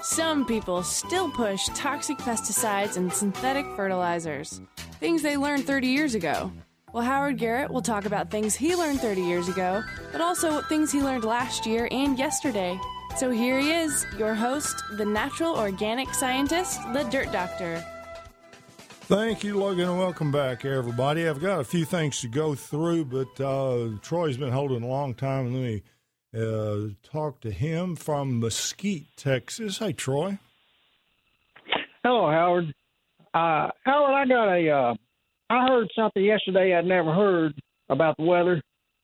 Some people still push toxic pesticides and synthetic fertilizers, things they learned 30 years ago. Well, Howard Garrett will talk about things he learned 30 years ago, but also things he learned last year and yesterday. So here he is, your host, the natural organic scientist, the Dirt Doctor. Thank you, Logan, and welcome back, everybody. I've got a few things to go through, but Troy's been holding a long time, and let me talk to him from Mesquite, Texas. Hey, Troy. Hello, Howard. Howard, I heard something yesterday I'd never heard about the weather.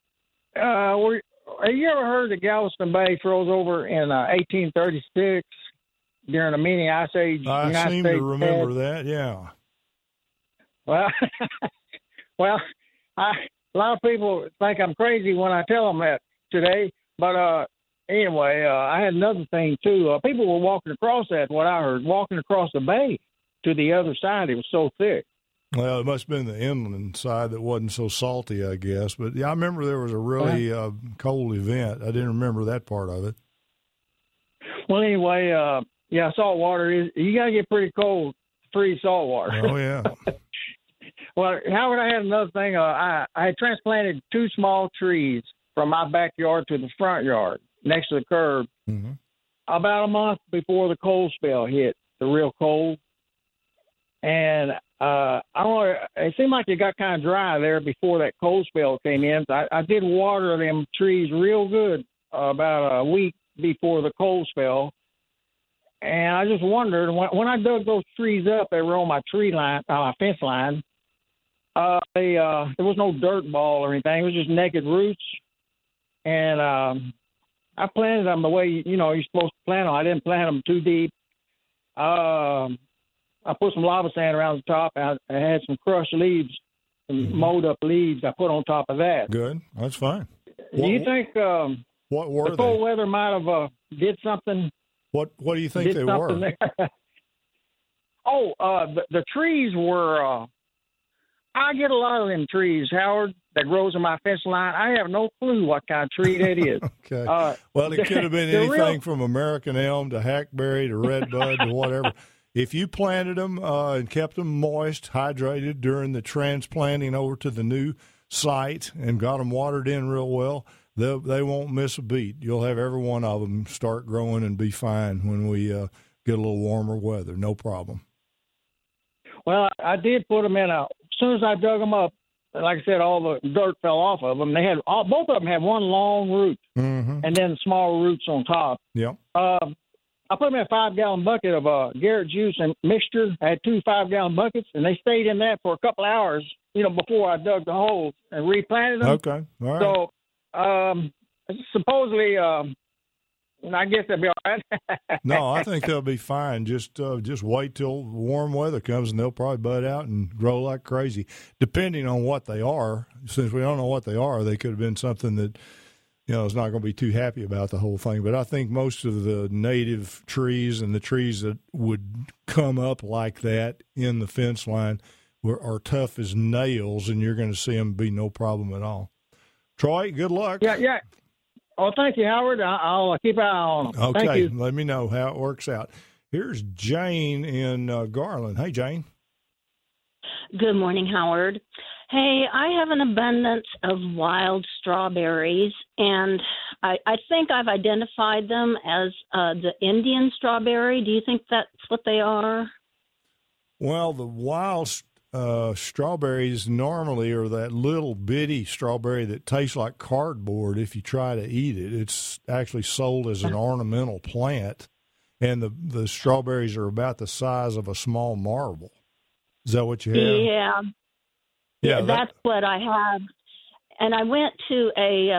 Have you ever heard that Galveston Bay froze over in 1836 during a mini ice age? I seem to remember that, yeah. Well, a lot of people think I'm crazy when I tell them that today. But anyway, I had another thing, too. People were walking across that, what I heard, walking across the bay to the other side. It was so thick. Well, it must have been the inland side that wasn't so salty, I guess. But, yeah, I remember there was a really cold event. I didn't remember that part of it. Well, anyway, salt water, you got to get pretty cold to freeze salt water. Oh, yeah. Well, Howard, I had another thing. I had transplanted 2 small trees from my backyard to the front yard next to the curb about a month before the cold spell hit, the real cold. And it seemed like it got kind of dry there before that cold spell came in. So I did water them trees real good about a week before the cold spell. And I just wondered, when I dug those trees up, they were on my my fence line. There was no dirt ball or anything. It was just naked roots. And I planted them the way, you're supposed to plant them. I didn't plant them too deep. I put some lava sand around the top. I had some crushed leaves, some mowed up leaves I put on top of that. Good. That's fine. Do you think what were the cold weather might have did something? What do you think they were? The trees were I get a lot of them trees, Howard, that grows in my fence line. I have no clue what kind of tree that is. Okay. Well, it could have been anything from American elm to hackberry to redbud to whatever. If you planted them and kept them moist, hydrated during the transplanting over to the new site and got them watered in real well, they won't miss a beat. You'll have every one of them start growing and be fine when we get a little warmer weather. No problem. Well, I did put them in as soon as I dug them up, like I said, all the dirt fell off of them. Both of them had one long root and then small roots on top. Yep. I put them in a 5-gallon bucket of Garrett juice and mixture. I had 2 5-gallon buckets, and they stayed in that for a couple hours, before I dug the holes and replanted them. Okay. All right. So supposedly, I guess they'll be all right. No, I think they'll be fine. Just wait till warm weather comes, and they'll probably bud out and grow like crazy, depending on what they are. Since we don't know what they are, they could have been something that, is not going to be too happy about the whole thing. But I think most of the native trees and the trees that would come up like that in the fence line are tough as nails, and you're going to see them be no problem at all. Troy, good luck. Yeah. Oh, thank you, Howard. I'll keep an eye on them. Okay, thank you. Let me know how it works out. Here's Jane in Garland. Hey, Jane. Good morning, Howard. Hey, I have an abundance of wild strawberries, and I think I've identified them as the Indian strawberry. Do you think that's what they are? Well, the wild strawberries normally are that little bitty strawberry that tastes like cardboard if you try to eat it. It's actually sold as an ornamental plant, and the strawberries are about the size of a small marble. Is that what you have? Yeah, that's what I have. And I went to a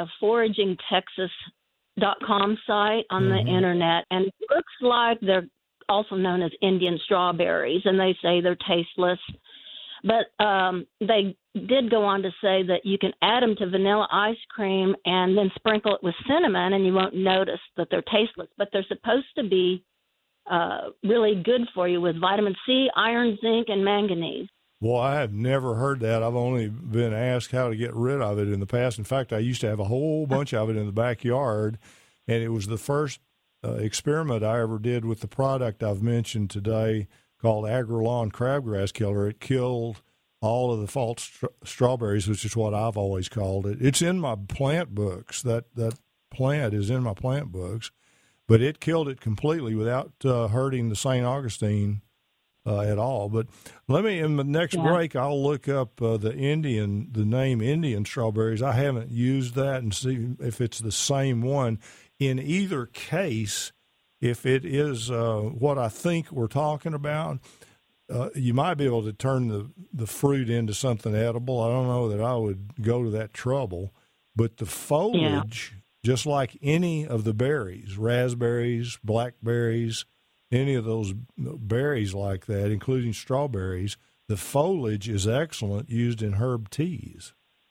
foragingtexas.com site on the internet, and it looks like they're also known as Indian strawberries, and they say they're tasteless. But they did go on to say that you can add them to vanilla ice cream and then sprinkle it with cinnamon, and you won't notice that they're tasteless. But they're supposed to be really good for you with vitamin C, iron, zinc, and manganese. Well, I have never heard that. I've only been asked how to get rid of it in the past. In fact, I used to have a whole bunch of it in the backyard, and it was the first experiment I ever did with the product I've mentioned today called Agrolawn Crabgrass Killer. It killed all of the false strawberries, which is what I've always called it. It's in my plant books. That plant is in my plant books, but it killed it completely without hurting the St. Augustine at all. But let me, in the next break, I'll look up the name Indian strawberries. I haven't used that and see if it's the same one. In either case, if it is what I think we're talking about, you might be able to turn the fruit into something edible. I don't know that I would go to that trouble, but the foliage, just like any of the berries, raspberries, blackberries, any of those berries like that, including strawberries, the foliage is excellent used in herb teas.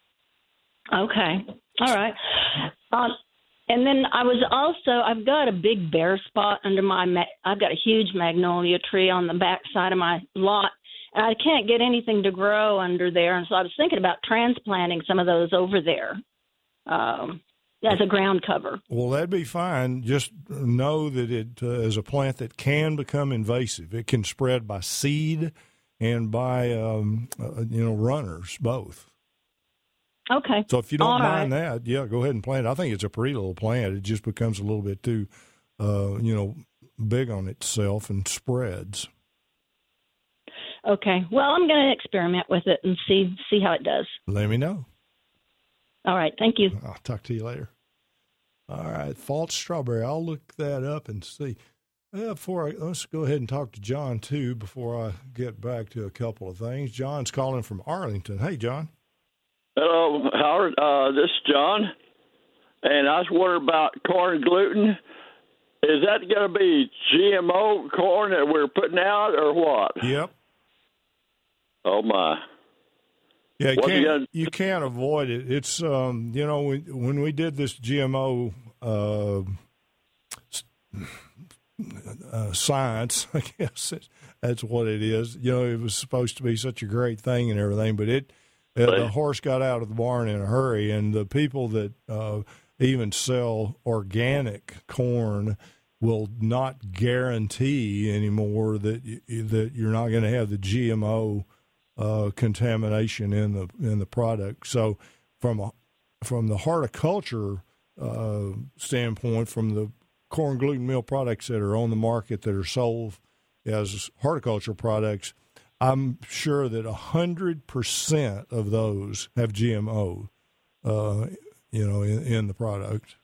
Okay. All right. And then I've got a big bare spot under I've got a huge magnolia tree on the back side of my lot, and I can't get anything to grow under there. And so I was thinking about transplanting some of those over there as a ground cover. Well, that'd be fine. Just know that it is a plant that can become invasive. It can spread by seed and by, runners, both. Okay. So if you don't mind that, go ahead and plant it. I think it's a pretty little plant. It just becomes a little bit too, big on itself and spreads. Okay. Well, I'm going to experiment with it and see how it does. Let me know. All right. Thank you. I'll talk to you later. All right. False strawberry. I'll look that up and see. Let's go ahead and talk to John, too, before I get back to a couple of things. John's calling from Arlington. Hey, John. Hello, Howard. This is John, and I was wondering about corn gluten. Is that going to be GMO corn that we're putting out, or what? Yep. Oh, my. Yeah, you can't avoid it. It's, when we did this GMO science, I guess that's what it is. It was supposed to be such a great thing and everything, but the horse got out of the barn in a hurry, and the people that even sell organic corn will not guarantee anymore that you're not going to have the GMO contamination in the product. So, from the horticulture standpoint, from the corn gluten meal products that are on the market that are sold as horticulture products, I'm sure that 100% of those have GMO, in the product.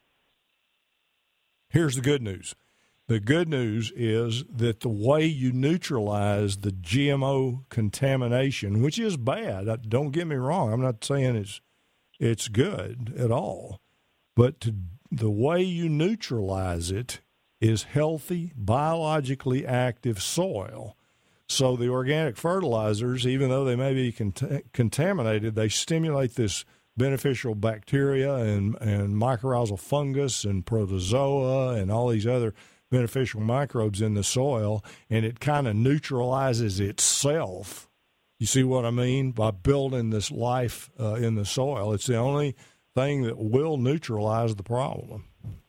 Here's the good news. The good news is that the way you neutralize the GMO contamination, which is bad, don't get me wrong, I'm not saying it's good at all, but the way you neutralize it is healthy, biologically active soil. So the organic fertilizers, even though they may be contaminated, they stimulate this beneficial bacteria and mycorrhizal fungus and protozoa and all these other beneficial microbes in the soil, and it kind of neutralizes itself. You see what I mean? By building this life in the soil. It's the only thing that will neutralize the problem.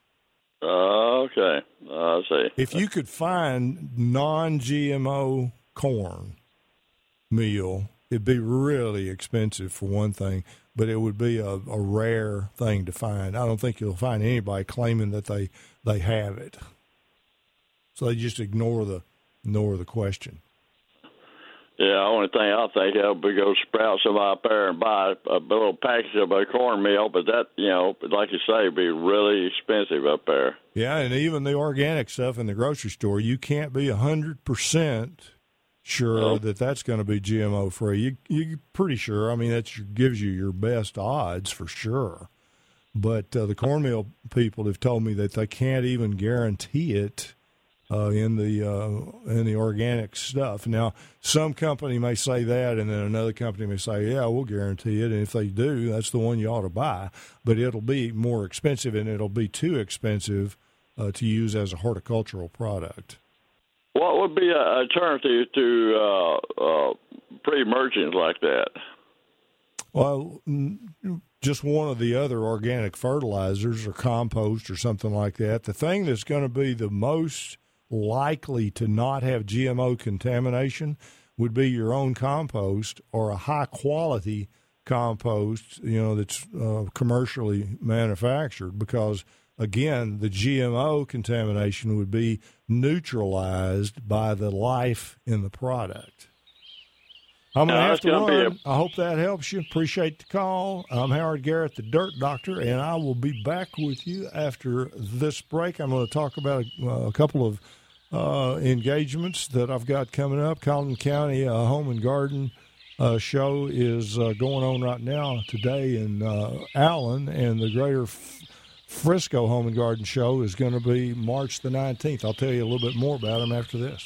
Okay. I see. If you could find non-GMO corn meal, it'd be really expensive for one thing, but it would be a rare thing to find. I don't think you'll find anybody claiming that they have it. So they just ignore the question. Yeah, the only thing I think of would go sprout somebody up there and buy a little package of a cornmeal, but that, like you say, would be really expensive up there. Yeah, and even the organic stuff in the grocery store, you can't be 100% sure that that's going to be GMO free. You're pretty sure. I mean, that gives you your best odds for sure. But the cornmeal people have told me that they can't even guarantee it in the organic stuff. Now, some company may say that, and then another company may say, yeah, we'll guarantee it. And if they do, that's the one you ought to buy. But it'll be more expensive, and it'll be too expensive to use as a horticultural product. What would be an alternative to pre-emergence like that? Well, just one of the other organic fertilizers or compost or something like that. The thing that's going to be the most likely to not have GMO contamination would be your own compost or a high-quality compost, that's commercially manufactured, because, again, the GMO contamination would be neutralized by the life in the product. I'm going to have to run. I hope that helps you. Appreciate the call. I'm Howard Garrett, the Dirt Doctor, and I will be back with you after this break. I'm going to talk about a couple of engagements that I've got coming up. Colleton County Home and Garden show is going on right now today in Allen, and the Greater Frisco Home and Garden show is going to be March the 19th. I'll tell you a little bit more about them after this.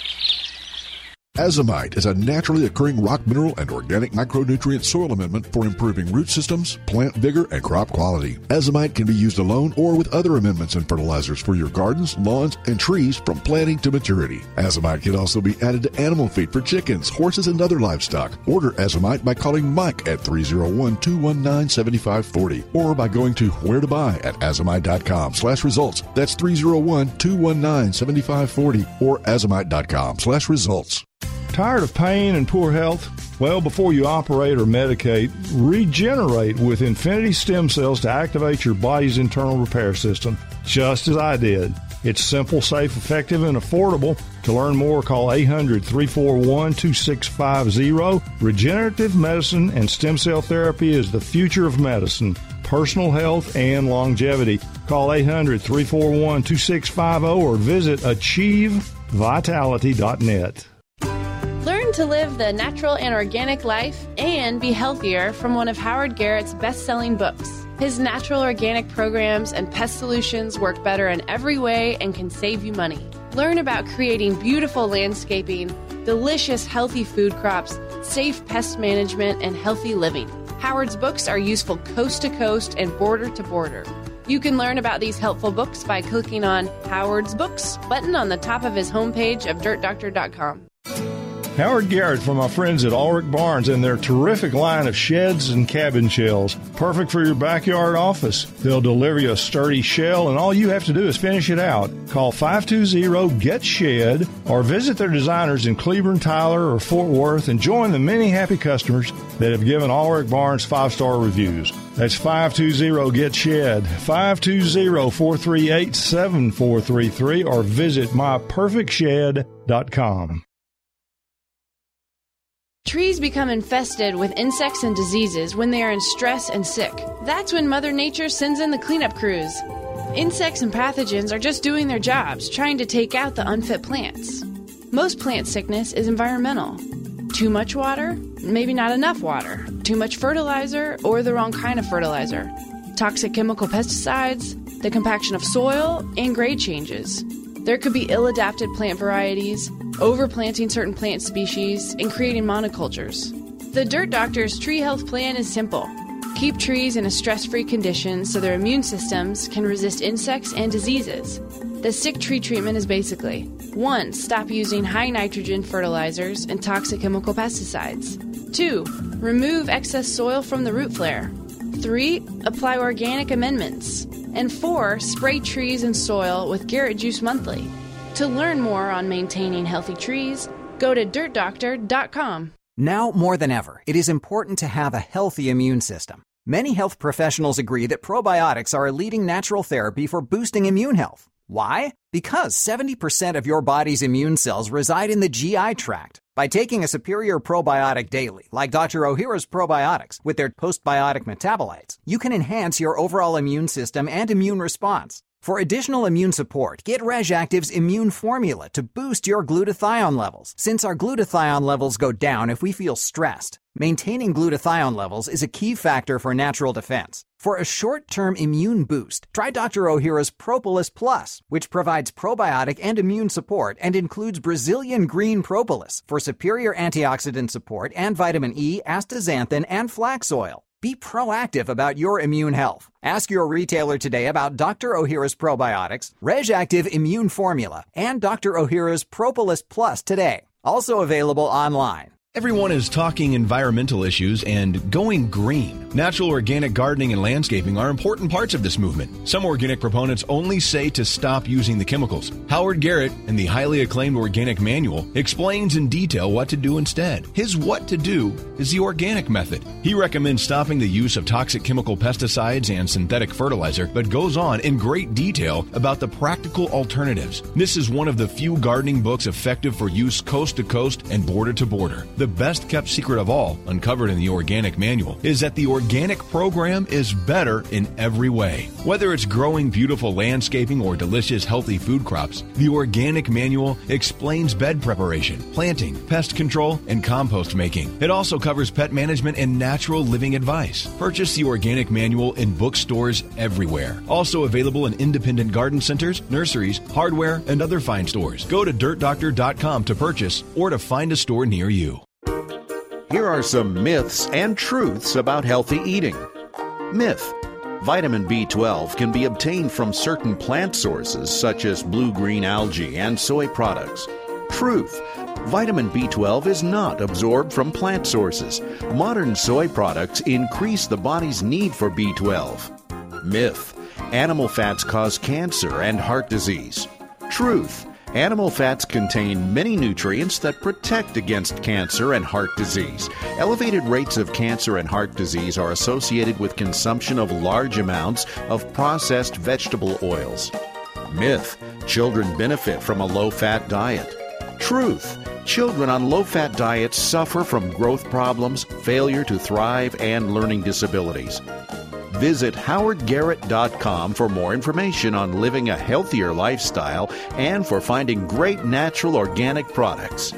Azomite is a naturally occurring rock mineral and organic micronutrient soil amendment for improving root systems, plant vigor, and crop quality. Azomite can be used alone or with other amendments and fertilizers for your gardens, lawns, and trees from planting to maturity. Azomite can also be added to animal feed for chickens, horses, and other livestock. Order Azomite by calling Mike at 301-219-7540 or by going to where to buy at azomite.com/results. That's 301-219-7540 or azomite.com/results. Tired of pain and poor health? Well, before you operate or medicate, regenerate with Infinity Stem Cells to activate your body's internal repair system, just as I did. It's simple, safe, effective, and affordable. To learn more, call 800-341-2650. Regenerative medicine and stem cell therapy is the future of medicine, personal health, and longevity. Call 800-341-2650 or visit achievevitality.net. Learn to live the natural and organic life and be healthier from one of Howard Garrett's best-selling books. His natural organic programs and pest solutions work better in every way and can save you money. Learn about creating beautiful landscaping, delicious healthy food crops, safe pest management, and healthy living. Howard's books are useful coast to coast and border to border. You can learn about these helpful books by clicking on Howard's Books button on the top of his homepage of dirtdoctor.com. Howard Garrett from my friends at Ulrich Barnes and their terrific line of sheds and cabin shells. Perfect for your backyard office. They'll deliver you a sturdy shell, and all you have to do is finish it out. Call 520-GET-SHED or visit their designers in Cleburne, Tyler, or Fort Worth and join the many happy customers that have given Ulrich Barnes 5-star reviews. That's 520-GET-SHED, 520-438-7433, or visit myperfectshed.com. Trees become infested with insects and diseases when they are in stress and sick. That's when Mother Nature sends in the cleanup crews. Insects and pathogens are just doing their jobs, trying to take out the unfit plants. Most plant sickness is environmental. Too much water, maybe not enough water. Too much fertilizer or the wrong kind of fertilizer. Toxic chemical pesticides, the compaction of soil, and grade changes. There could be ill-adapted plant varieties, overplanting certain plant species, and creating monocultures. The Dirt Doctor's tree health plan is simple. Keep trees in a stress-free condition so their immune systems can resist insects and diseases. The sick tree treatment is basically 1. Stop using high nitrogen fertilizers and toxic chemical pesticides. 2. Remove excess soil from the root flare. 3. Apply organic amendments. And 4, spray trees and soil with Garrett Juice Monthly. To learn more on maintaining healthy trees, go to dirtdoctor.com. Now more than ever, it is important to have a healthy immune system. Many health professionals agree that probiotics are a leading natural therapy for boosting immune health. Why? Because 70% of your body's immune cells reside in the GI tract. By taking a superior probiotic daily, like Dr. Ohhira's probiotics, with their postbiotic metabolites, you can enhance your overall immune system and immune response. For additional immune support, get RegActive's Immune Formula to boost your glutathione levels, since our glutathione levels go down if we feel stressed. Maintaining glutathione levels is a key factor for natural defense. For a short-term immune boost, try Dr. Ohhira's Propolis Plus, which provides probiotic and immune support and includes Brazilian green propolis for superior antioxidant support and vitamin E, astaxanthin, and flax oil. Be proactive about your immune health. Ask your retailer today about Dr. Ohhira's probiotics, RegActive Immune Formula, and Dr. Ohhira's Propolis Plus today. Also available online. Everyone is talking environmental issues and going green. Natural organic gardening and landscaping are important parts of this movement. Some organic proponents only say to stop using the chemicals. Howard Garrett, in the highly acclaimed Organic Manual, explains in detail what to do instead. His what to do is the organic method. He recommends stopping the use of toxic chemical pesticides and synthetic fertilizer, but goes on in great detail about the practical alternatives. This is one of the few gardening books effective for use coast to coast and border to border. The best kept secret of all, uncovered in the Organic Manual, is that the organic program is better in every way. Whether it's growing beautiful landscaping or delicious healthy food crops, the Organic Manual explains bed preparation, planting, pest control, and compost making. It also covers pet management and natural living advice. Purchase the Organic Manual in bookstores everywhere. Also available in independent garden centers, nurseries, hardware, and other fine stores. Go to dirtdoctor.com to purchase or to find a store near you. Here are some myths and truths about healthy eating. Myth: vitamin B12 can be obtained from certain plant sources such as blue-green algae and soy products. Truth: vitamin B12 is not absorbed from plant sources. Modern soy products increase the body's need for B12. Myth: animal fats cause cancer and heart disease. Truth: animal fats contain many nutrients that protect against cancer and heart disease. Elevated rates of cancer and heart disease are associated with consumption of large amounts of processed vegetable oils. Myth: children benefit from a low-fat diet. Truth: children on low-fat diets suffer from growth problems, failure to thrive, and learning disabilities. Visit howardgarrett.com for more information on living a healthier lifestyle and for finding great natural organic products.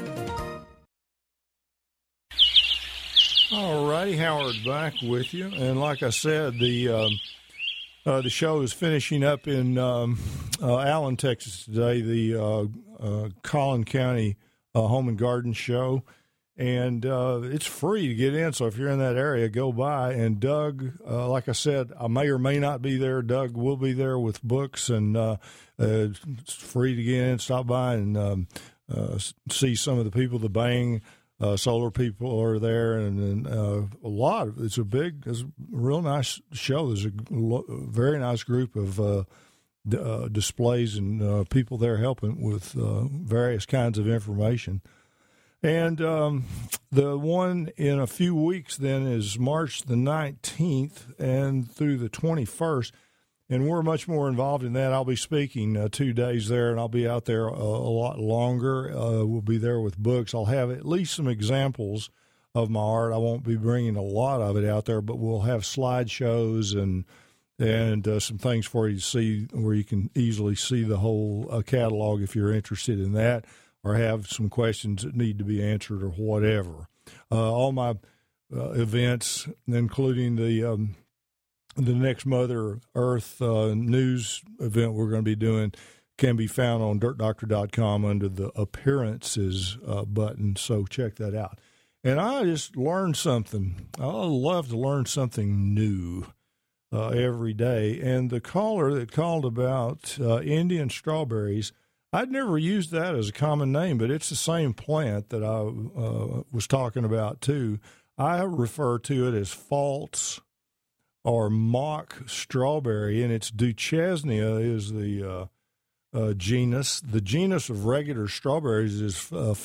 All righty, Howard back with you. And like I said, the show is finishing up in Allen, Texas today, the Collin County Home and Garden Show. And it's free to get in, so if you're in that area, go by. And Doug, like I said, I may or may not be there. Doug will be there with books, and it's free to get in, stop by, and see some of the people. The Bang Solar people are there, and a lot of it's a real nice show. There's a very nice group of displays and people there helping with various kinds of information. And the one in a few weeks then is March the 19th and through the 21st, and we're much more involved in that. I'll be speaking 2 days there, and I'll be out there a lot longer. We'll be there with books. I'll have at least some examples of my art. I won't be bringing a lot of it out there, but we'll have slideshows and some things for you to see where you can easily see the whole catalog if you're interested in that, or have some questions that need to be answered or whatever. All my events, including the next Mother Earth news event we're going to be doing, can be found on dirtdoctor.com under the appearances button, so check that out. And I just learned something. I love to learn something new every day. And the caller that called about Indian strawberries, I'd never used that as a common name, but it's the same plant that I was talking about, too. I refer to it as false or mock strawberry, and it's Duchesnea is the genus. The genus of regular strawberries is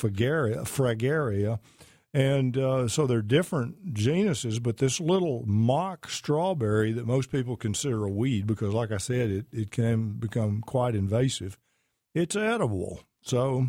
Fragaria, and so they're different genuses, but this little mock strawberry that most people consider a weed because, like I said, it can become quite invasive. It's edible, so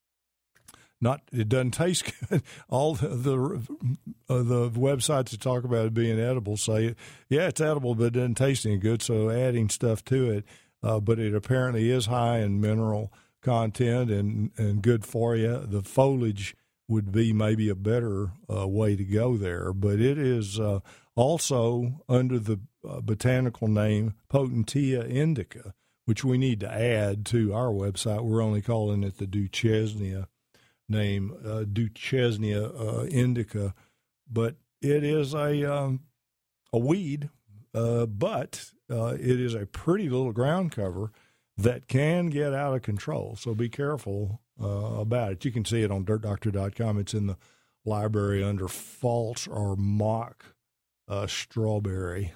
it doesn't taste good. All the websites that talk about it being edible say, yeah, it's edible, but it doesn't taste any good, so adding stuff to it. But it apparently is high in mineral content and good for you. The foliage would be maybe a better way to go there, but it is also under the botanical name Potentia indica, which we need to add to our website. We're only calling it the Duchesnea name, Duchesnea indica, but it is a weed, but it is a pretty little ground cover that can get out of control. So be careful about it. You can see it on dirtdoctor.com. It's in the library under false or mock strawberry.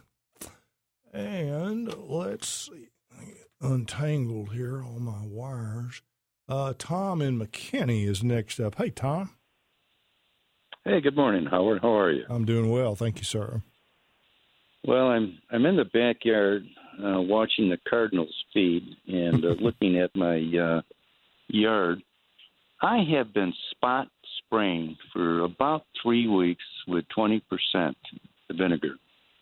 And let's see, untangled here on my wires. Tom in McKinney is next up. Hey, Tom. Hey, good morning, Howard. How are you? I'm doing well, thank you, sir. Well, I'm in the backyard watching the Cardinals feed and looking at my yard. I have been spot spraying for about 3 weeks with 20% vinegar.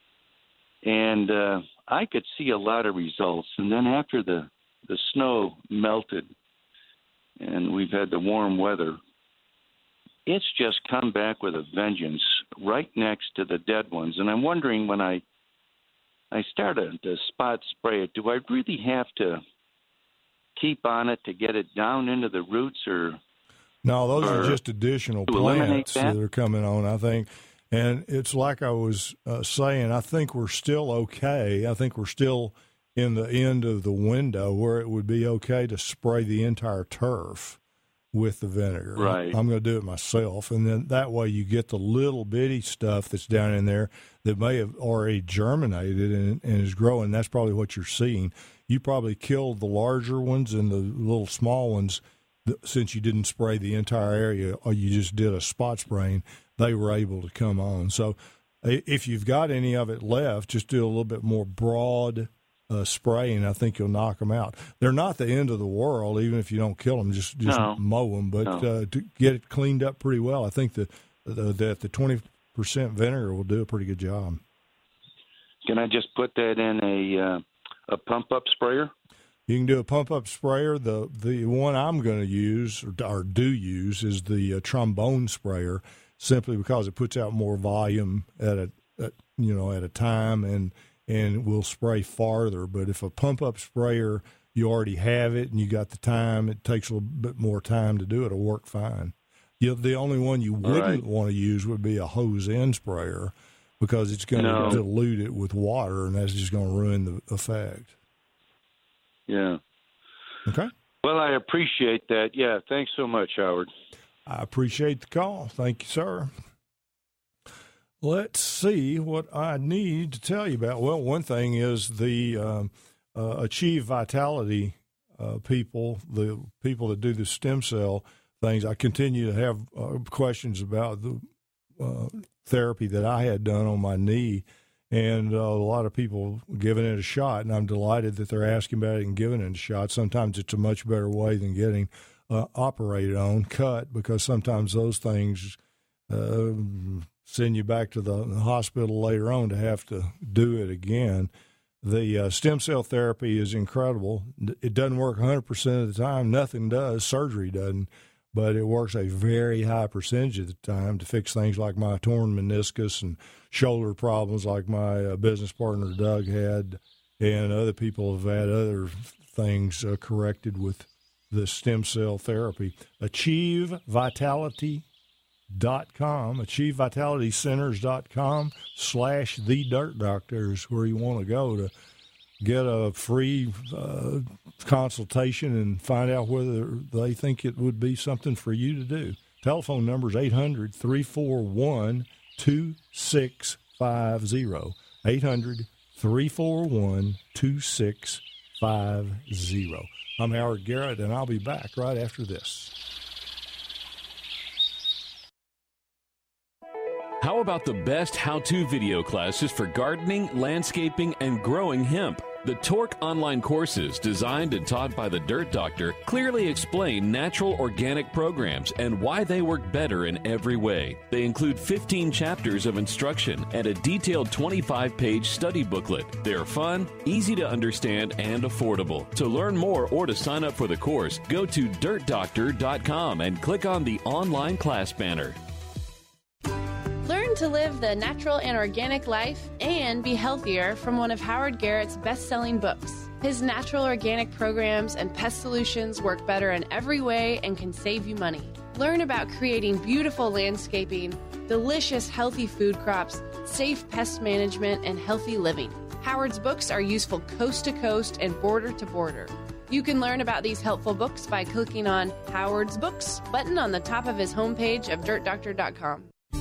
And I could see a lot of results. And then after the snow melted and we've had the warm weather, it's just come back with a vengeance right next to the dead ones. And I'm wondering, when I started to spot spray it, do I really have to keep on it to get it down into the roots? Or no, those are just additional plants that are coming on, I think. And it's like I was saying, I think we're still okay. I think we're still in the end of the window where it would be okay to spray the entire turf with the vinegar. Right. I'm going to do it myself. And then that way you get the little bitty stuff that's down in there that may have already germinated and is growing. That's probably what you're seeing. You probably killed the larger ones and the little small ones since you didn't spray the entire area, or you just did a spot spraying. They were able to come on. So if you've got any of it left, just do a little bit more broad spraying. I think you'll knock them out. They're not the end of the world, even if you don't kill them. Just mow them. But to get it cleaned up pretty well, I think that the 20% vinegar will do a pretty good job. Can I just put that in a pump-up sprayer? You can do a pump-up sprayer. The one I'm going to use or do use is the trombone sprayer, simply because it puts out more volume at a time and will spray farther. But if a pump-up sprayer, you already have it and you got the time, it takes a little bit more time to do it. It'll work fine. The only one you wouldn't want to use would be a hose-end sprayer, because it's going to dilute it with water, and that's just going to ruin the effect. Yeah. Okay. Well, I appreciate that. Yeah, thanks so much, Howard. I appreciate the call. Thank you, sir. Let's see what I need to tell you about. Well, one thing is the Achieve Vitality people, the people that do the stem cell things. I continue to have questions about the therapy that I had done on my knee, and a lot of people giving it a shot, and I'm delighted that they're asking about it and giving it a shot. Sometimes it's a much better way than getting operated on, cut, because sometimes those things send you back to the hospital later on to have to do it again. The stem cell therapy is incredible. It doesn't work 100% of the time. Nothing does. Surgery doesn't. But it works a very high percentage of the time to fix things like my torn meniscus and shoulder problems like my business partner Doug had, and other people have had other things corrected with the stem cell therapy. AchieveVitality.com, AchieveVitalityCenters.com/TheDirtDoctor is where you want to go to get a free consultation and find out whether they think it would be something for you to do. Telephone number is 800-341-2650. 800-341-2650. I'm Howard Garrett, and I'll be back right after this. How about the best how-to video classes for gardening, landscaping, and growing hemp? The Torque online courses, designed and taught by the Dirt Doctor, clearly explain natural organic programs and why they work better in every way. They include 15 chapters of instruction and a detailed 25-page study booklet. They're fun, easy to understand, and affordable. To learn more or to sign up for the course, go to dirtdoctor.com and click on the online class banner. Learn to live the natural and organic life and be healthier from one of Howard Garrett's best-selling books. His natural organic programs and pest solutions work better in every way and can save you money. Learn about creating beautiful landscaping, delicious healthy food crops, safe pest management, and healthy living. Howard's books are useful coast to coast and border to border. You can learn about these helpful books by clicking on Howard's Books button on the top of his homepage of dirtdoctor.com.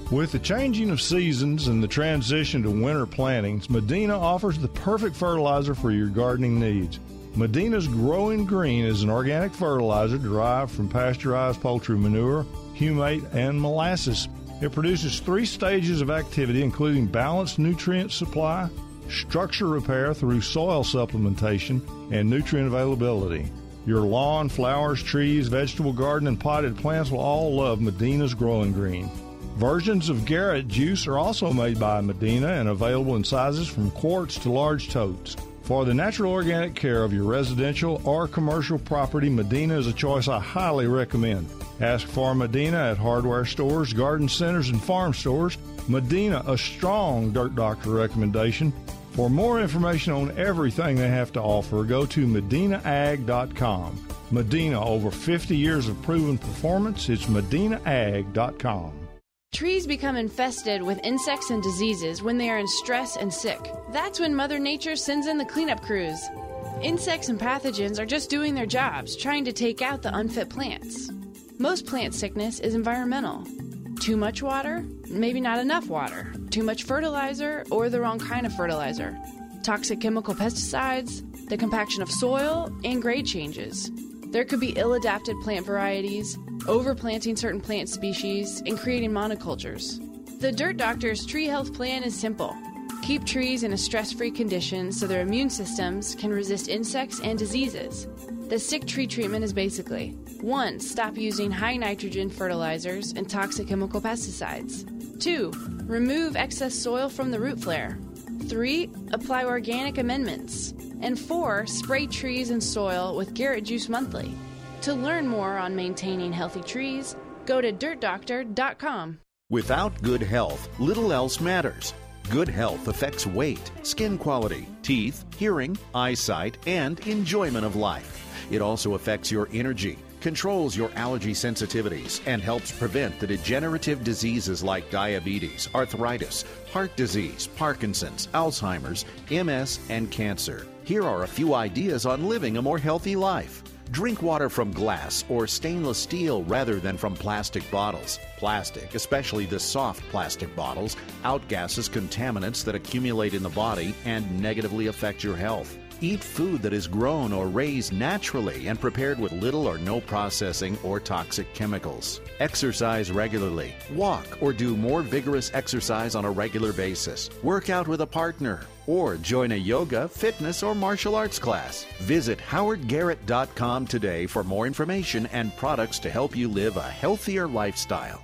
With the changing of seasons and the transition to winter plantings, Medina offers the perfect fertilizer for your gardening needs. Medina's Growing Green is an organic fertilizer derived from pasteurized poultry manure, humate, and molasses. It produces 3 stages of activity, including balanced nutrient supply, structure repair through soil supplementation, and nutrient availability. Your lawn, flowers, trees, vegetable garden, and potted plants will all love Medina's Growing Green. Versions of Garrett juice are also made by Medina and available in sizes from quarts to large totes. For the natural organic care of your residential or commercial property, Medina is a choice I highly recommend. Ask for Medina at hardware stores, garden centers, and farm stores. Medina, a strong Dirt Doctor recommendation. For more information on everything they have to offer, go to medinaag.com. Medina, over 50 years of proven performance. It's medinaag.com. Trees become infested with insects and diseases when they are in stress and sick. That's when Mother Nature sends in the cleanup crews. Insects and pathogens are just doing their jobs, trying to take out the unfit plants. Most plant sickness is environmental. Too much water, maybe not enough water. Too much fertilizer, or the wrong kind of fertilizer. Toxic chemical pesticides, the compaction of soil, and grade changes. There could be ill-adapted plant varieties, overplanting certain plant species, and creating monocultures. The Dirt Doctor's tree health plan is simple. Keep trees in a stress-free condition so their immune systems can resist insects and diseases. The sick tree treatment is basically 1. Stop using high nitrogen fertilizers and toxic chemical pesticides. 2. Remove excess soil from the root flare. 3. Apply organic amendments. And 4. Spray trees and soil with Garrett Juice monthly. To learn more on maintaining healthy trees, go to dirtdoctor.com. Without good health, little else matters. Good health affects weight, skin quality, teeth, hearing, eyesight, and enjoyment of life. It also affects your energy, controls your allergy sensitivities, and helps prevent the degenerative diseases like diabetes, arthritis, heart disease, Parkinson's, Alzheimer's, MS, and cancer. Here are a few ideas on living a more healthy life. Drink water from glass or stainless steel rather than from plastic bottles. Plastic, especially the soft plastic bottles, outgasses contaminants that accumulate in the body and negatively affect your health. Eat food that is grown or raised naturally and prepared with little or no processing or toxic chemicals. Exercise regularly. Walk or do more vigorous exercise on a regular basis. Work out with a partner or join a yoga, fitness, or martial arts class. Visit howardgarrett.com today for more information and products to help you live a healthier lifestyle.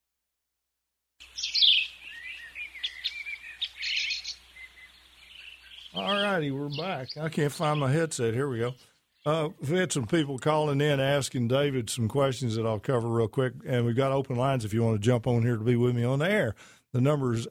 All righty, we're back. I can't find my headset. Here we go. We had some people calling in asking David some questions that I'll cover real quick, and we've got open lines if you want to jump on here to be with me on the air. The number is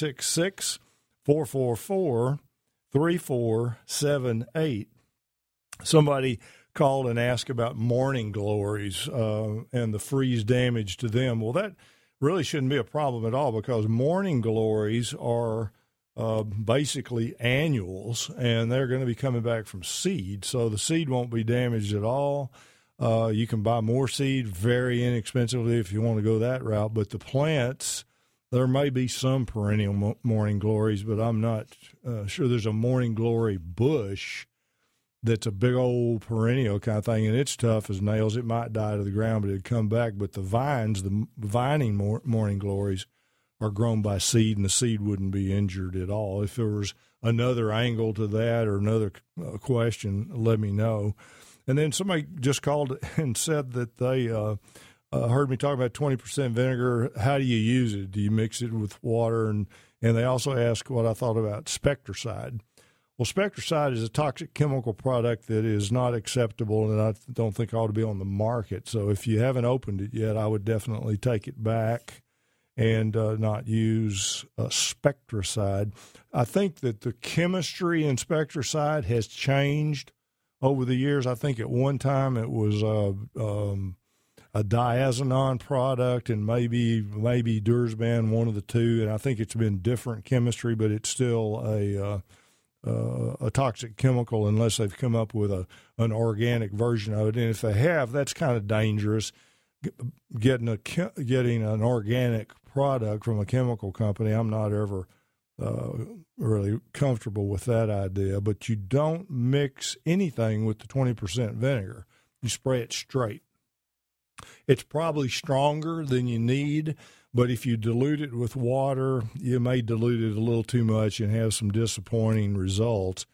866-444-3478. Somebody called and asked about morning glories and the freeze damage to them. Well, that really shouldn't be a problem at all because morning glories are basically annuals, and they're going to be coming back from seed, so the seed won't be damaged at all. You can buy more seed very inexpensively if you want to go that route, but the plants, there may be some perennial morning glories, but I'm not sure there's a morning glory bush that's a big old perennial kind of thing, and it's tough as nails. It might die to the ground, but it'd come back. But the vines, the vining morning glories, are grown by seed, and the seed wouldn't be injured at all. If there was another angle to that or another question, let me know. And then somebody just called and said that they heard me talk about 20% vinegar. How do you use it? Do you mix it with water? And they also asked what I thought about Spectracide. Well, Spectracide is a toxic chemical product that is not acceptable, and I don't think ought to be on the market. So if you haven't opened it yet, I would definitely take it back and not use Spectracide. I think that the chemistry in Spectracide has changed over the years. I think at one time it was a diazinon product and maybe Dursban, one of the two, and I think it's been different chemistry, but it's still a toxic chemical unless they've come up with an organic version of it. And if they have, that's kind of dangerous. Getting an organic product from a chemical company, I'm not ever really comfortable with that idea. But you don't mix anything with the 20% vinegar. You spray it straight. It's probably stronger than you need, but if you dilute it with water, you may dilute it a little too much and have some disappointing results.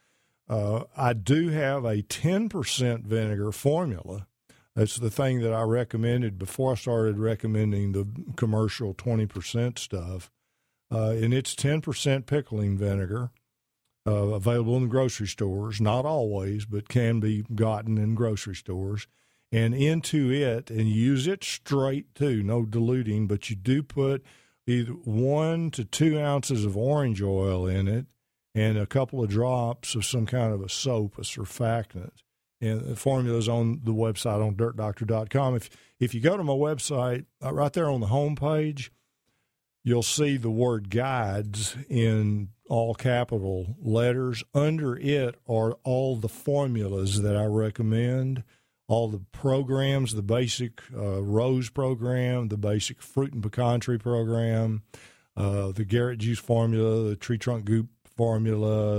I do have a 10% vinegar formula. That's the thing that I recommended before I started recommending the commercial 20% stuff. And it's 10% pickling vinegar, available in the grocery stores. Not always, but can be gotten in grocery stores. And into it, and use it straight too, no diluting, but you do put either 1 to 2 ounces of orange oil in it and a couple of drops of some kind of a soap, a surfactant. And the formula's on the website on dirtdoctor.com. If you go to my website, right there on the homepage, you'll see the word guides in all capital letters. Under it are all the formulas that I recommend, all the programs, the basic rose program, the basic fruit and pecan tree program, the Garrett juice formula, the tree trunk goop formula,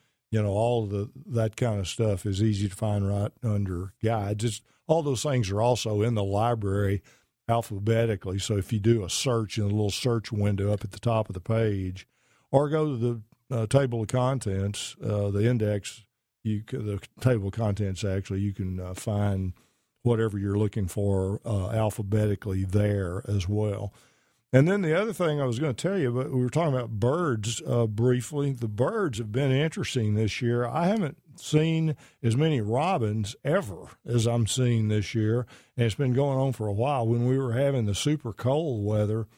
all of that kind of stuff is easy to find right under guides. All those things are also in the library alphabetically. So if you do a search in a little search window up at the top of the page, or go to the table of contents, the index, the table of contents, actually, you can find whatever you're looking for alphabetically there as well. And then the other thing I was going to tell you, but we were talking about birds briefly. The birds have been interesting this year. I haven't seen as many robins ever as I'm seeing this year, and it's been going on for a while. When we were having the super cold weather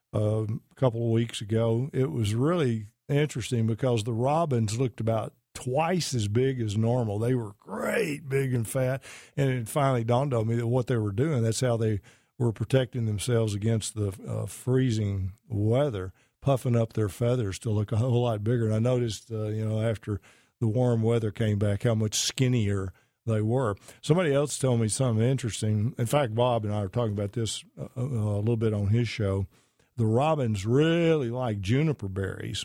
a couple of weeks ago, it was really interesting because the robins looked about twice as big as normal. They were great, big and fat, and it finally dawned on me that what they were doing, that's how they were protecting themselves against the freezing weather, puffing up their feathers to look a whole lot bigger. And I noticed, after the warm weather came back, how much skinnier they were. Somebody else told me something interesting. In fact, Bob and I were talking about this a little bit on his show. The robins really like juniper berries.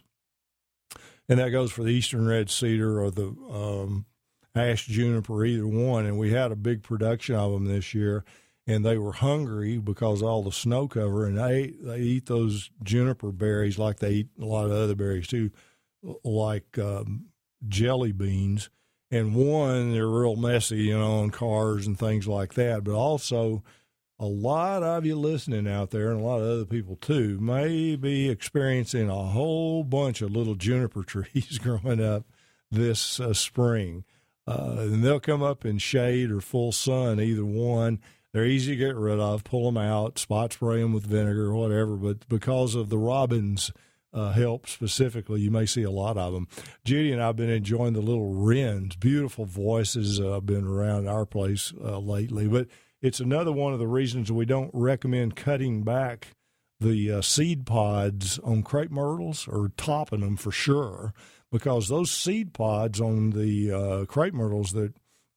And that goes for the eastern red cedar or the ash juniper, either one. And we had a big production of them this year, and they were hungry because of all the snow cover, and they eat those juniper berries like they eat a lot of other berries too, like jelly beans. And one, they're real messy, on cars and things like that. But also, a lot of you listening out there, and a lot of other people too, may be experiencing a whole bunch of little juniper trees growing up this spring. And they'll come up in shade or full sun, either one. They're easy to get rid of, pull them out, spot spray them with vinegar or whatever. But because of the robins' help specifically, you may see a lot of them. Judy and I have been enjoying the little wrens. Beautiful voices been around our place lately. But it's another one of the reasons we don't recommend cutting back the seed pods on crepe myrtles, or topping them for sure, because those seed pods on the crepe myrtles that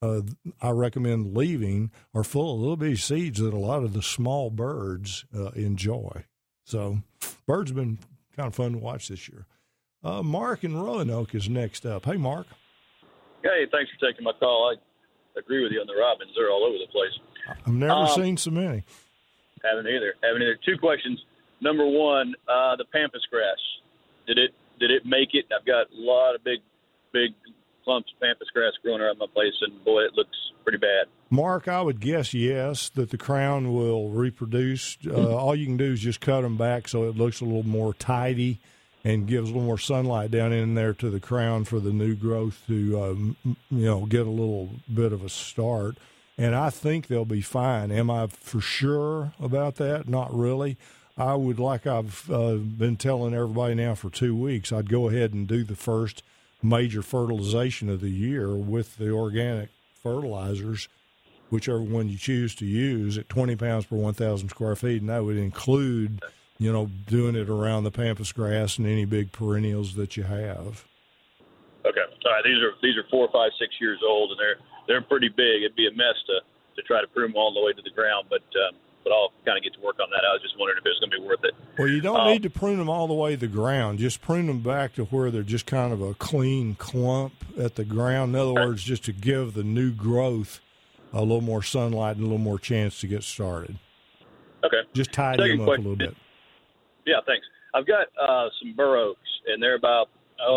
I recommend leaving are full of little bitty seeds that a lot of the small birds enjoy. So birds have been kind of fun to watch this year. Mark in Roanoke is next up. Hey, Mark. Hey, thanks for taking my call. I agree with you on the robins. They're all over the place. I've never seen so many. Haven't either. Two questions. Number one, the pampas grass. Did it make it? I've got a lot of big clumps of pampas grass growing around my place, and boy, it looks pretty bad. Mark, I would guess yes, that the crown will reproduce. All you can do is just cut them back so it looks a little more tidy and gives a little more sunlight down in there to the crown for the new growth to, get a little bit of a start. And I think they'll be fine. Am I for sure about that? Not really. I would, like I've been telling everybody now for 2 weeks, I'd go ahead and do the first major fertilization of the year with the organic fertilizers, whichever one you choose to use, at 20 pounds per 1,000 square feet. And that would include, doing it around the pampas grass and any big perennials that you have. Okay. All right. These are 4, 5, 6 years old, and they're pretty big. It'd be a mess to try to prune them all the way to the ground, but but I'll kind of get to work on that. I was just wondering if it was going to be worth it. Well, you don't need to prune them all the way to the ground. Just prune them back to where they're just kind of a clean clump at the ground. In other words, just to give the new growth a little more sunlight and a little more chance to get started. Okay. Just tidy them up a little bit. Yeah, thanks. I've got some bur oaks, and they're about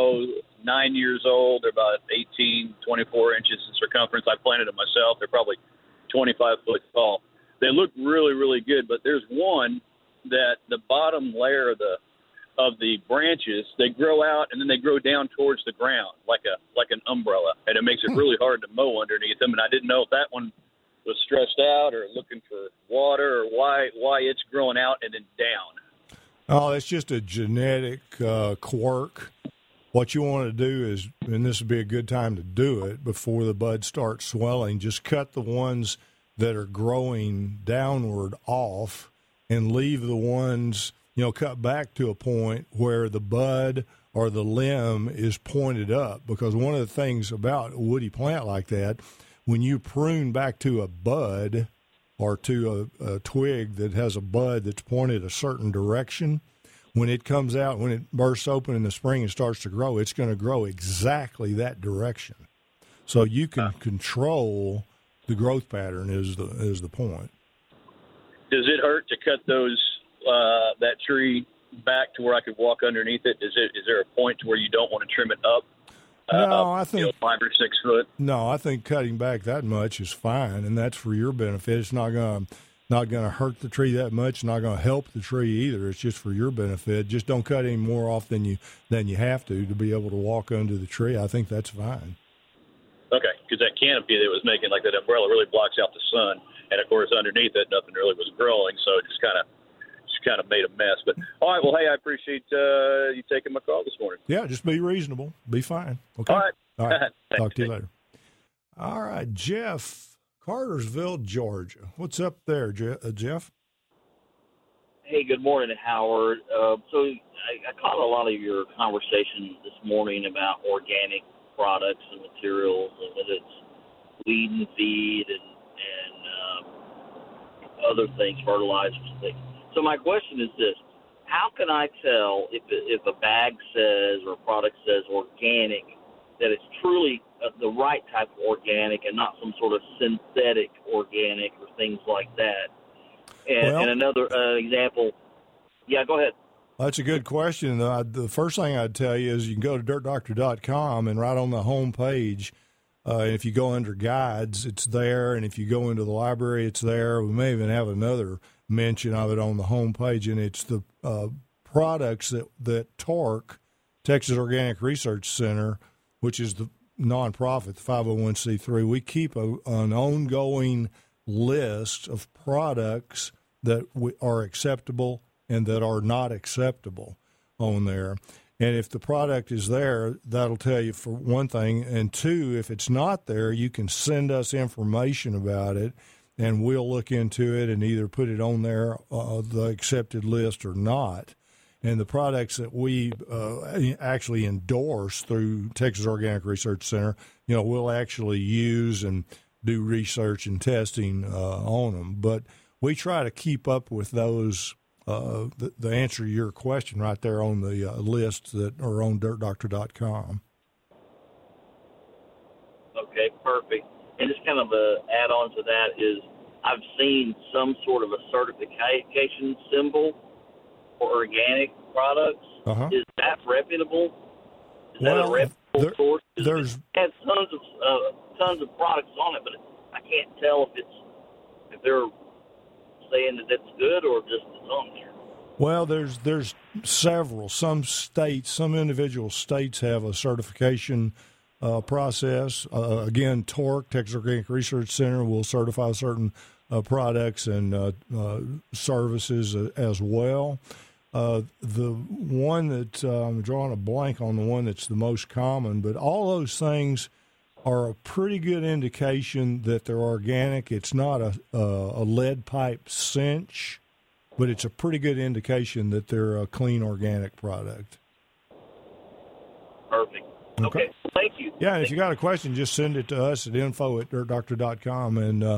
9 years old. They're about 18, 24 inches in circumference. I planted them myself. They're probably 25 foot tall. They look really, really good, but there's one that the bottom layer of the branches, they grow out and then they grow down towards the ground like an umbrella, and it makes it really hard to mow underneath them. And I didn't know if that one was stressed out or looking for water, or why it's growing out and then down. Oh, that's just a genetic quirk. What you want to do is, and this would be a good time to do it before the bud starts swelling, just cut the ones that are growing downward off and leave the ones, cut back to a point where the bud or the limb is pointed up. Because one of the things about a woody plant like that, when you prune back to a bud or to a twig that has a bud that's pointed a certain direction, when it comes out, when it bursts open in the spring and starts to grow, it's going to grow exactly that direction. So you can control the growth pattern is the point. Does it hurt to cut that tree back to where I could walk underneath it? Is there a point to where you don't want to trim it up? No, I think 5 or 6 foot. No, I think cutting back that much is fine, and that's for your benefit. It's not going to hurt the tree that much. Not going to help the tree either. It's just for your benefit. Just don't cut any more off than you have to be able to walk under the tree. I think that's fine. Okay, because that canopy that was making like that umbrella really blocks out the sun, and of course underneath it nothing really was growing, so it just kind of made a mess. But all right, well, hey, I appreciate you taking my call this morning. Yeah, just be reasonable. Be fine. Okay. All right. Talk to you later. All right, Jeff, Cartersville, Georgia. What's up there, Jeff? Hey, good morning, Howard. So I caught a lot of your conversation this morning about organic products and materials, and whether it's weed and feed and other things, fertilizers and things. So my question is this: how can I tell if a bag says or a product says organic, that it's truly the right type of organic and not some sort of synthetic organic or things like that? And another example. Yeah, go ahead. That's a good question. The first thing I'd tell you is you can go to dirtdoctor.com, and right on the home page, if you go under guides, it's there. And if you go into the library, it's there. We may even have another mention of it on the home page, and it's the products that TORC, Texas Organic Research Center, which is the nonprofit, the 501c3, we keep an ongoing list of products that are acceptable and that are not acceptable on there. And if the product is there, that'll tell you for one thing. And two, if it's not there, you can send us information about it, and we'll look into it and either put it on there, the accepted list, or not. And the products that we actually endorse through Texas Organic Research Center, we'll actually use and do research and testing on them. But we try to keep up with those. The answer to your question right there on the list that are on dirtdoctor.com. Okay, perfect. And just kind of an add-on to that is I've seen some sort of a certification symbol for organic products. Uh-huh. Is that reputable? Is that a reputable source? It has tons of products on it, but I can't tell if they're saying that it's good or just it's on there. Well, there's several. Some individual states have a certification process. Again, TORC, Texas Organic Research Center, will certify certain products and services as well. The one that I'm drawing a blank on, the one that's the most common, but all those things are a pretty good indication that they're organic. It's not a lead pipe cinch, but it's a pretty good indication that they're a clean organic product. Perfect. Okay. Thank you. Yeah, and if you got a question, just send it to us at info@dirtdoctor.com, and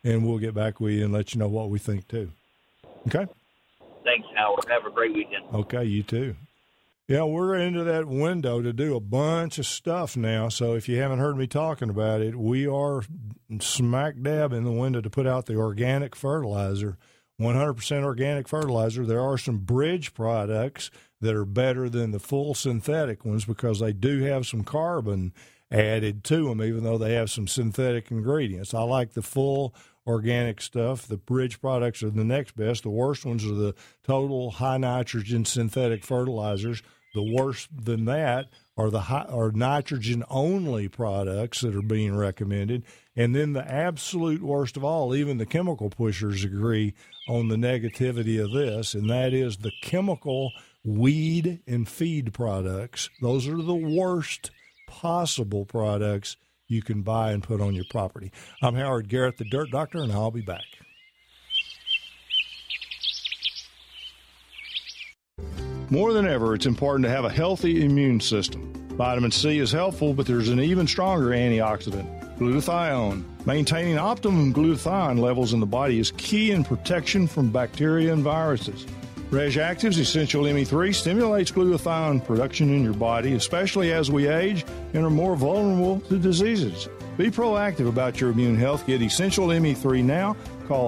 and we'll get back with you and let you know what we think too. Okay? Thanks, Howard. Have a great weekend. Okay, you too. Yeah, we're into that window to do a bunch of stuff now. So if you haven't heard me talking about it, we are smack dab in the window to put out the organic fertilizer, 100% organic fertilizer. There are some bridge products that are better than the full synthetic ones because they do have some carbon added to them, even though they have some synthetic ingredients. I like the full organic stuff. The bridge products are the next best. The worst ones are the total high nitrogen synthetic fertilizers. The worse than that are are nitrogen only products that are being recommended. And then the absolute worst of all, even the chemical pushers agree on the negativity of this, and that is the chemical weed and feed products. Those are the worst possible products you can buy and put on your property. I'm Howard Garrett, the Dirt Doctor, and I'll be back. More than ever, it's important to have a healthy immune system. Vitamin C is helpful, but there's an even stronger antioxidant, glutathione. Maintaining optimum glutathione levels in the body is key in protection from bacteria and viruses. Reg Active's Essential ME3 stimulates glutathione production in your body, especially as we age and are more vulnerable to diseases. Be proactive about your immune health. Get Essential ME3 now. Call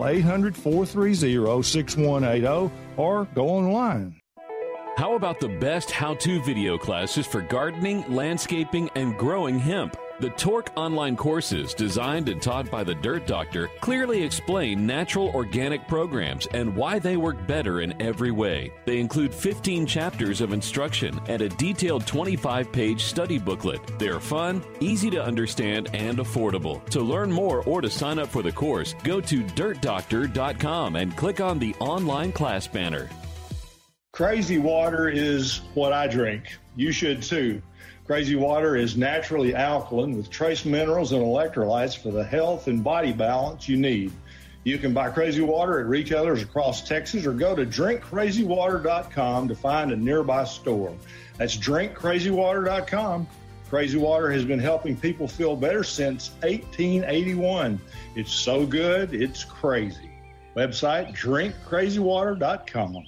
800-430-6180 or go online. How about the best how-to video classes for gardening, landscaping, and growing hemp? The Torque online courses, designed and taught by the Dirt Doctor, clearly explain natural organic programs and why they work better in every way. They include 15 chapters of instruction and a detailed 25-page study booklet. They are fun, easy to understand, and affordable. To learn more or to sign up for the course, go to dirtdoctor.com and click on the online class banner. Crazy water is what I drink. You should too. Crazy water is naturally alkaline with trace minerals and electrolytes for the health and body balance you need. You can buy Crazy Water at retailers across Texas or go to drinkcrazywater.com to find a nearby store. That's drinkcrazywater.com. Crazy Water has been helping people feel better since 1881. It's so good, it's crazy. Website, drinkcrazywater.com.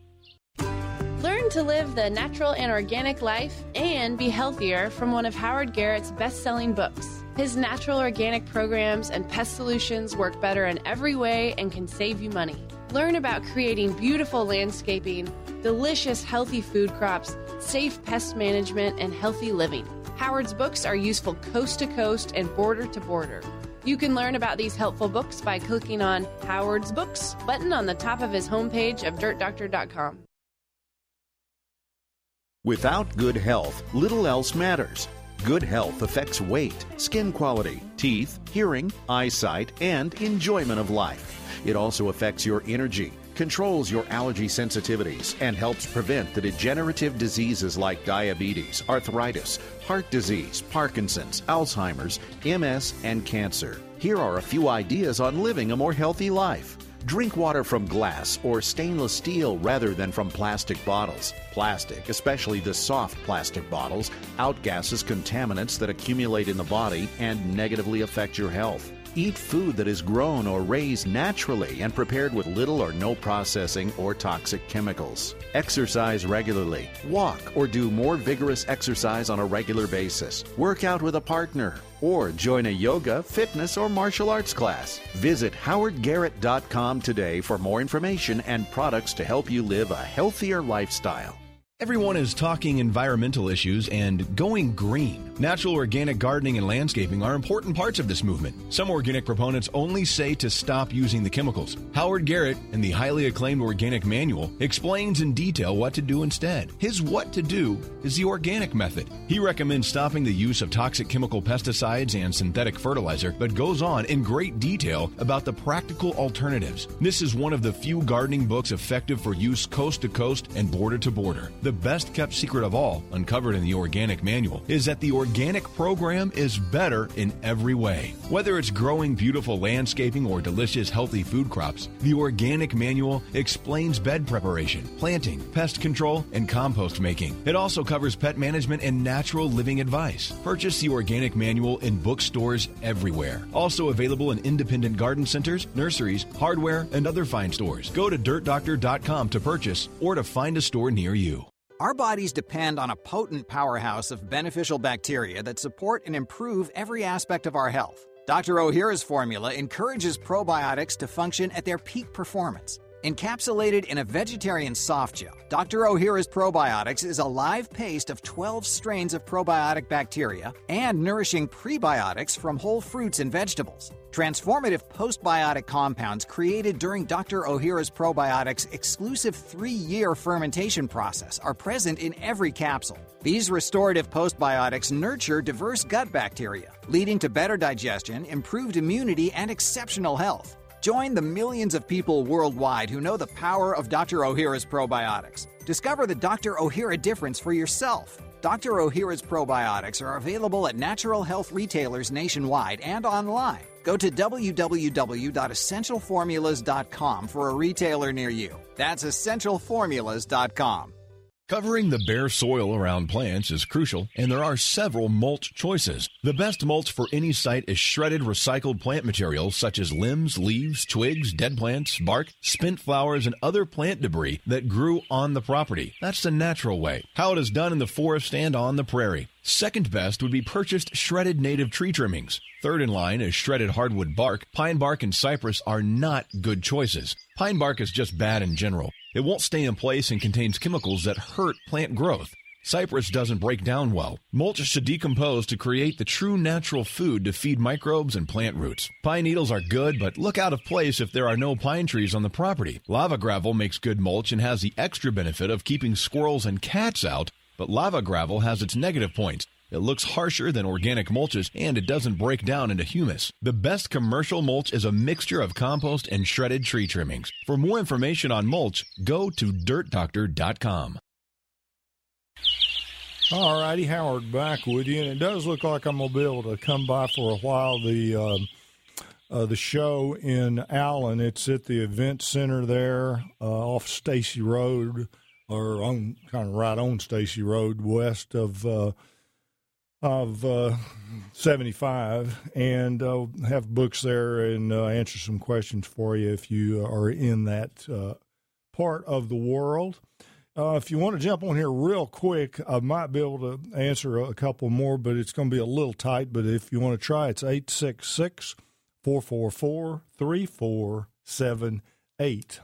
Learn to live the natural and organic life and be healthier from one of Howard Garrett's best-selling books. His natural organic programs and pest solutions work better in every way and can save you money. Learn about creating beautiful landscaping, delicious healthy food crops, safe pest management, and healthy living. Howard's books are useful coast to coast and border to border. You can learn about these helpful books by clicking on Howard's Books button on the top of his homepage of dirtdoctor.com. Without good health, little else matters. Good health affects weight, skin quality, teeth, hearing, eyesight, and enjoyment of life. It also affects your energy, controls your allergy sensitivities, and helps prevent the degenerative diseases like diabetes, arthritis, heart disease, Parkinson's, Alzheimer's, MS, and cancer. Here are a few ideas on living a more healthy life. Drink water from glass or stainless steel rather than from plastic bottles. Plastic, especially the soft plastic bottles, outgasses contaminants that accumulate in the body and negatively affect your health. Eat food that is grown or raised naturally and prepared with little or no processing or toxic chemicals. Exercise regularly. Walk or do more vigorous exercise on a regular basis. Work out with a partner. Or join a yoga, fitness, or martial arts class. Visit howardgarrett.com today for more information and products to help you live a healthier lifestyle. Everyone is talking environmental issues and going green. Natural organic gardening and landscaping are important parts of this movement. Some organic proponents only say to stop using the chemicals. Howard Garrett, in the highly acclaimed Organic Manual, explains in detail what to do instead. His what to do is the organic method. He recommends stopping the use of toxic chemical pesticides and synthetic fertilizer, but goes on in great detail about the practical alternatives. This is one of the few gardening books effective for use coast to coast and border to border. The best kept secret of all, uncovered in the Organic Manual, is that the organic organic program is better in every way. Whether it's growing beautiful landscaping or delicious healthy food crops, the Organic Manual explains bed preparation, planting, pest control, and compost making. It also covers pet management and natural living advice. Purchase the Organic Manual in bookstores everywhere. Also available in independent garden centers, nurseries, hardware, and other fine stores. Go to dirtdoctor.com to purchase or to find a store near you. Our bodies depend on a potent powerhouse of beneficial bacteria that support and improve every aspect of our health. Dr. Ohhira's formula encourages probiotics to function at their peak performance. Encapsulated in a vegetarian soft gel, Dr. Ohhira's Probiotics is a live paste of 12 strains of probiotic bacteria and nourishing prebiotics from whole fruits and vegetables. Transformative postbiotic compounds created during Dr. Ohhira's Probiotics' exclusive 3-year fermentation process are present in every capsule. These restorative postbiotics nurture diverse gut bacteria, leading to better digestion, improved immunity, and exceptional health. Join the millions of people worldwide who know the power of Dr. Ohhira's Probiotics. Discover the Dr. Ohhira difference for yourself. Dr. Ohhira's Probiotics are available at natural health retailers nationwide and online. Go to www.essentialformulas.com for a retailer near you. That's essentialformulas.com. Covering the bare soil around plants is crucial, and there are several mulch choices. The best mulch for any site is shredded recycled plant material such as limbs, leaves, twigs, dead plants, bark, spent flowers, and other plant debris that grew on the property. That's the natural way, how it is done in the forest and on the prairie. Second best would be purchased shredded native tree trimmings. Third in line is shredded hardwood bark. Pine bark and cypress are not good choices. Pine bark is just bad in general. It won't stay in place and contains chemicals that hurt plant growth. Cypress doesn't break down well. Mulch should decompose to create the true natural food to feed microbes and plant roots. Pine needles are good, but look out of place if there are no pine trees on the property. Lava gravel makes good mulch and has the extra benefit of keeping squirrels and cats out, but lava gravel has its negative points. It looks harsher than organic mulches, and it doesn't break down into humus. The best commercial mulch is a mixture of compost and shredded tree trimmings. For more information on mulch, go to dirtdoctor.com. All righty, Howard back with you, and it does look like I'm going to be able to come by for a while. The show in Allen, it's at the event center there off Stacy Road, or on kind of right on Stacy Road, west of 75, and have books there and answer some questions for you if you are in that part of the world. If you want to jump on here real quick, I might be able to answer a couple more, but it's going to be a little tight. But if you want to try, it's 866-444-3478.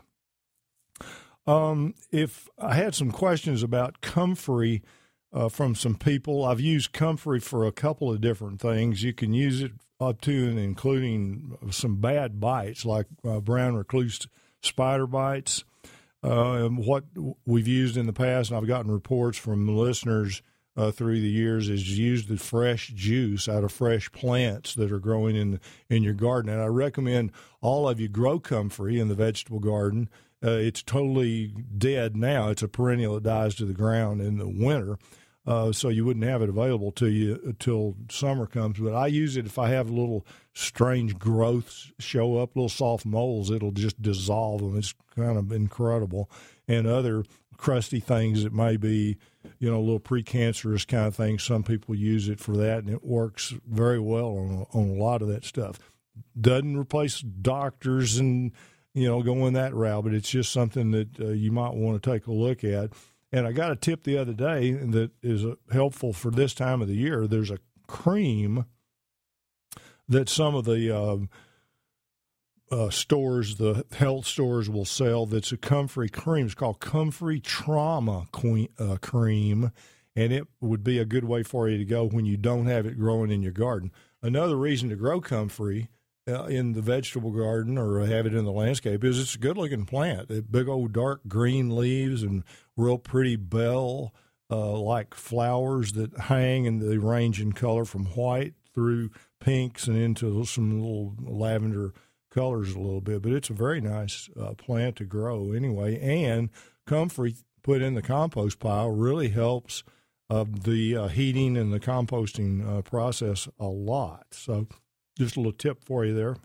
If I had some questions about comfrey from some people, I've used comfrey for a couple of different things. You can use it up to and including some bad bites like brown recluse spider bites. What we've used in the past, and I've gotten reports from listeners through the years, is use the fresh juice out of fresh plants that are growing in your garden. And I recommend all of you grow comfrey in the vegetable garden. It's totally dead now. It's a perennial that dies to the ground in the winter. So you wouldn't have it available to you until summer comes. But I use it if I have little strange growths show up, little soft moles, it'll just dissolve them. It's kind of incredible. And other crusty things that may be, a little precancerous kind of thing, some people use it for that, and it works very well on a lot of that stuff. Doesn't replace doctors and, going that route, but it's just something that you might want to take a look at. And I got a tip the other day that is helpful for this time of the year. There's a cream that some of the stores, the health stores will sell that's a comfrey cream. It's called Comfrey Trauma Cream, and it would be a good way for you to go when you don't have it growing in your garden. Another reason to grow comfrey in the vegetable garden or have it in the landscape is it's a good-looking plant. Big old dark green leaves and real pretty bell-like flowers that hang, and they range in color from white through pinks and into some little lavender colors a little bit. But it's a very nice plant to grow anyway. And comfrey put in the compost pile really helps the heating and the composting process a lot. So just a little tip for you there.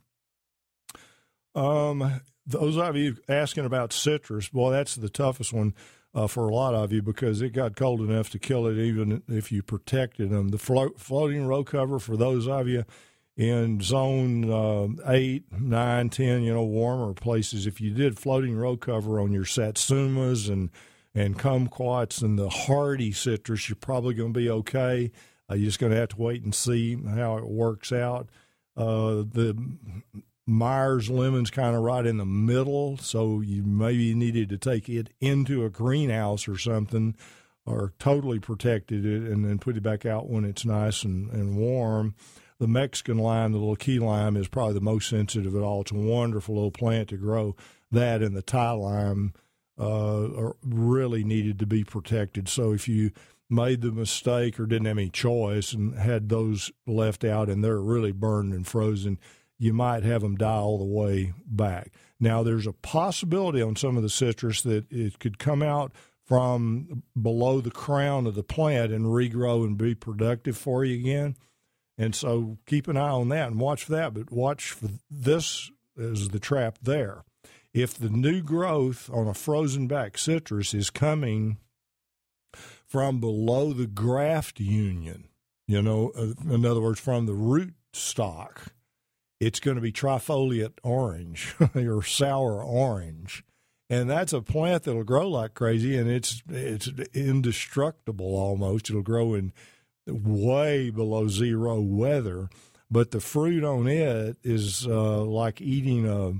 Those of you asking about citrus, boy, that's the toughest one for a lot of you because it got cold enough to kill it even if you protected them. The floating row cover for those of you in zone 8, 9, 10, warmer places, if you did floating row cover on your satsumas and kumquats and the hardy citrus, you're probably going to be okay. You're just going to have to wait and see how it works out. The Myers lemon's kind of right in the middle, so you maybe needed to take it into a greenhouse or something or totally protected it and then put it back out when it's nice and warm. The Mexican lime, the little key lime, is probably the most sensitive of all. It's a wonderful little plant to grow. That and the Thai lime are really needed to be protected. So if you made the mistake or didn't have any choice and had those left out and they're really burned and frozen, you might have them die all the way back. Now, there's a possibility on some of the citrus that it could come out from below the crown of the plant and regrow and be productive for you again. And so keep an eye on that and watch for that, but watch for this as the trap there. If the new growth on a frozen back citrus is coming from below the graft union, in other words, from the root stock, it's going to be trifoliate orange or sour orange. And that's a plant that'll grow like crazy, and it's indestructible almost. It'll grow in way below zero weather, but the fruit on it is like eating a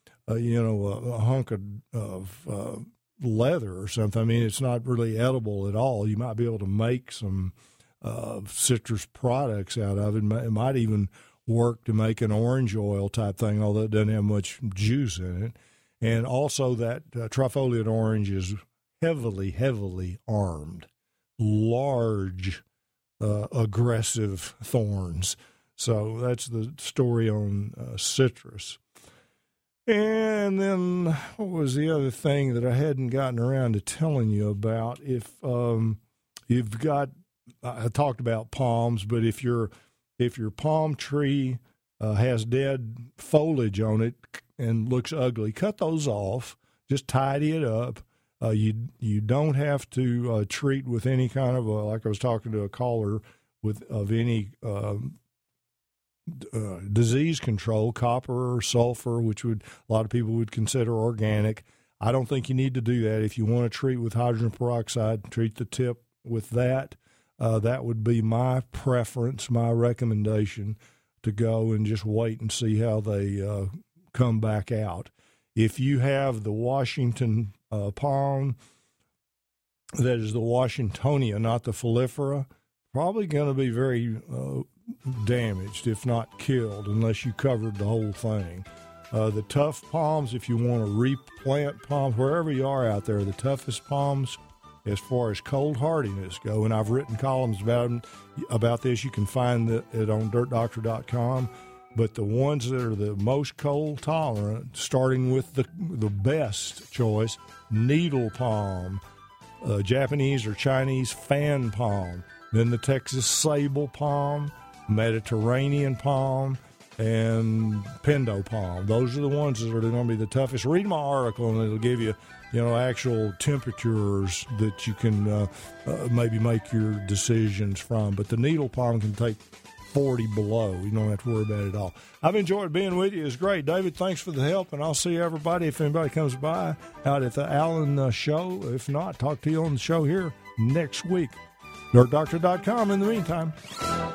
hunk of leather or something. I mean, it's not really edible at all. You might be able to make some citrus products out of it. It might even work to make an orange oil type thing, although it doesn't have much juice in it. And also that trifoliate orange is heavily armed, large, aggressive thorns. So that's the story on citrus. And then what was the other thing that I hadn't gotten around to telling you about? If you've got, I talked about palms, but if your palm tree has dead foliage on it and looks ugly, cut those off. Just tidy it up. You don't have to treat with any kind of like I was talking to a caller of any disease control, copper or sulfur, which a lot of people would consider organic. I don't think you need to do that. If you want to treat with hydrogen peroxide, treat the tip with that. That would be my preference, my recommendation, to go and just wait and see how they come back out. If you have the Washington palm, that is the Washingtonia, not the Folifera, probably going to be very damaged, if not killed, unless you covered the whole thing. The tough palms, if you want to replant palms, wherever you are out there, the toughest palms as far as cold hardiness go, and I've written columns about this. You can find it on dirtdoctor.com. But the ones that are the most cold tolerant, starting with the best choice, needle palm, Japanese or Chinese fan palm, then the Texas sable palm, Mediterranean palm, and Pendo palm. Those are the ones that are going to be the toughest. Read my article, and it'll give you, actual temperatures that you can maybe make your decisions from. But the needle palm can take 40 below. You don't have to worry about it at all. I've enjoyed being with you. It's great. David, thanks for the help, and I'll see everybody, if anybody comes by, out at the Allen show. If not, talk to you on the show here next week. DirtDoctor.com in the meantime.